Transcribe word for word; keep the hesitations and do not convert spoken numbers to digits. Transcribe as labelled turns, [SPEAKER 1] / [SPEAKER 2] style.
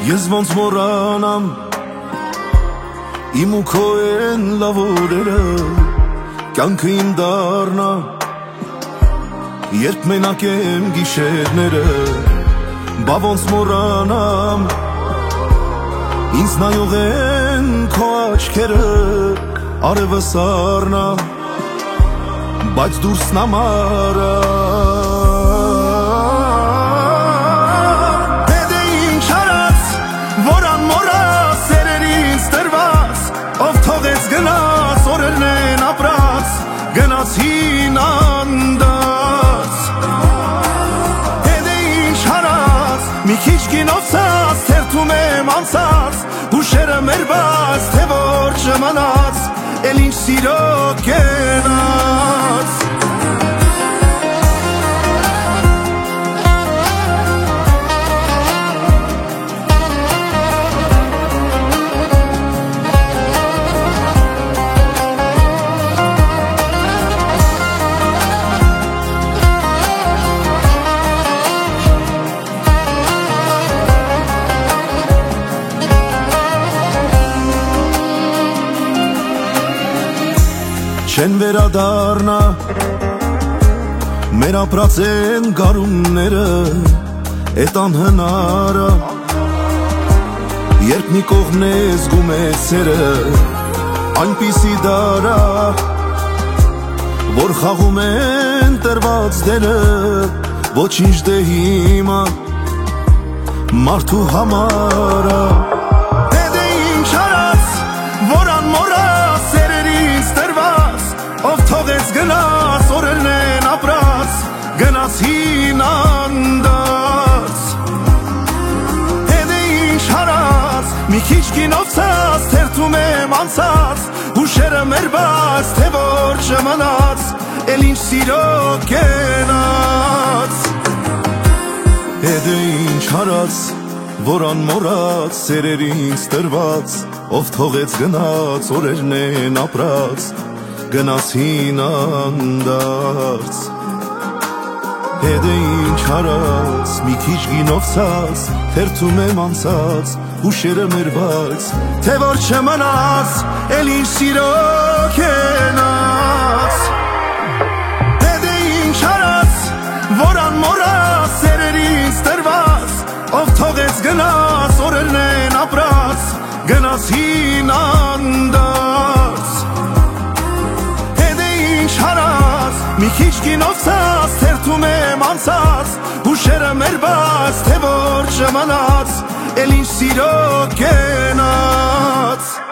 [SPEAKER 1] Ես ոնց մոռանամ իմ ու քո են լավ օրերը, կյանքը իմ դառնա, երբ մենակ եմ գիշերները, բա ոնց մոռանամ ինձ նայող են քո աչքերը, արևը սառնա, բայց դուրսն ամառա Գնաց օրերն են ապրած, գնացին անդած Հետե ինչ հարած, մի քիչ գինովցած, թերթում եմ անցած Հուշերը մեր բաց, թե որ չմնաց, էլ ինչ սիրո կենաց Չեն վերադառնա մեր ապրած են գարունները էդ անհնարը երբ մի կողմն է զգում է սերը այնպիսի դարա որ խաղում են տրված դերը ոչինչ դե հիմա մարդու համարա Հետե ինչ արած որ անմոռա սերերից տրված Ով թողեց գնաց, օրերն են ապրած, գնացին անդած Հետե ինչ հարած, մի քիչ գինովցած, թերթում եմ անցած Հուշերը մեր բաց, թե որ չմնաց, էլ ինչ սիրո կենաց Հետե ինչ հարած, որ անմոռաց, սերերից տրված Ով թողեց գնաց, օրերն են ապրած Գնացին անդարձ Հետե ինչ հարած, մի քիչ գինովցած, թերթում եմ անցած, հուշերը մեր բայց, թե որ չմնաց, էլ ինչ սիրո կենաց Հետե ինչ հարած, որ անմոռաց, սերերից տրված, ով թողեց գնաց, օրերն են ապրած, գնացին անդարձ Մի քիչ գինովցած, թերթում եմ անցած Հուշերը մեր բաց, թե որ չմնաց Էլ ինչ սիրո կենաց